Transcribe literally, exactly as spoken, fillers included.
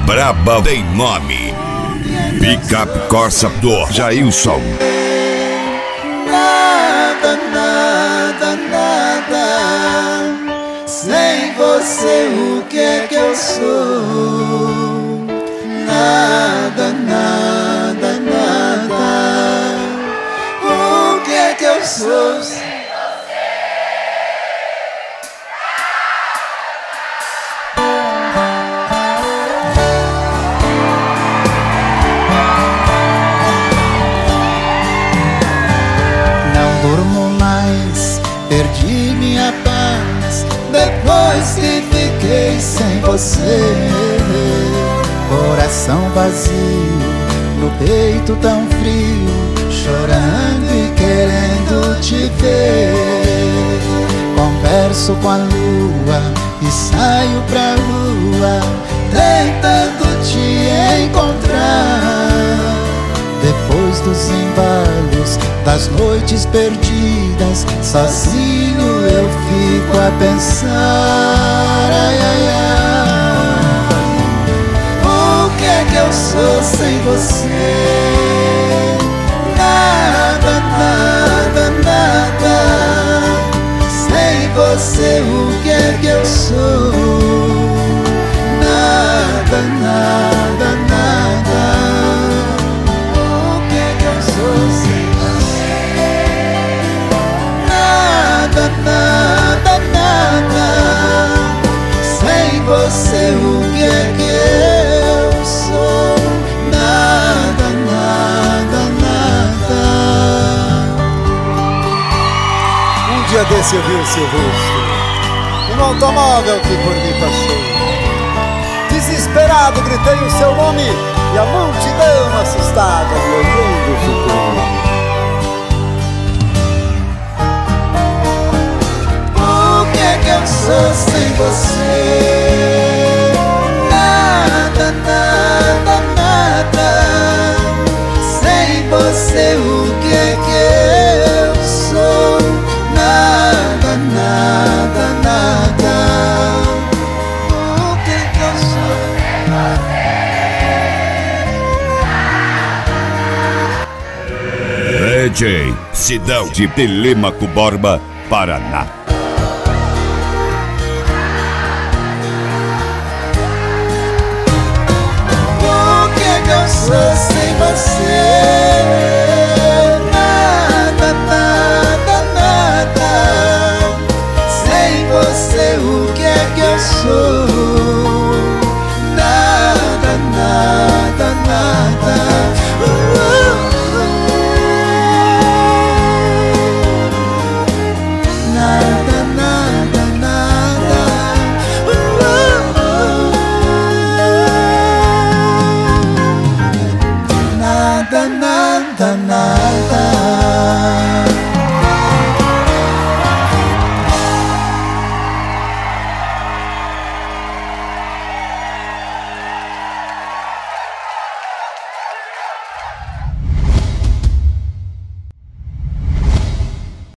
braba tem nome. Picape Corsa do Jailson. Nada, nada, nada. Sem você o que é que eu sou? Nada, nada, nada. O que é que eu sou? Perdi minha paz depois que fiquei sem você. Coração vazio, no peito tão frio, chorando e querendo te ver. Converso com a lua e saio pra rua, tentando te encontrar. Depois dos embalos, das noites perdidas, sozinho eu fico a pensar. Ai, ai, ai. O que é que eu sou sem você? Nada, nada, nada. Sem você o que é que eu sou? Nada, nada, nada. Nada, nada. Sem você o que é que eu sou? Nada, nada, nada. Um dia desse eu vi o seu rosto no automóvel que por mim passou. Desesperado gritei o seu nome e a multidão assustada me olhando ficou. Eu sou sem você. Nada, nada, nada. Sem você o que é que eu sou? Nada, nada, nada. O que é que eu sou? D J Sidão de Telêmaco Borba, Paraná. Sem você, nada, nada, nada. Sem você o que é que eu sou? Nada, nada, nada. Nada, nada, nada. Nada, nada, nada.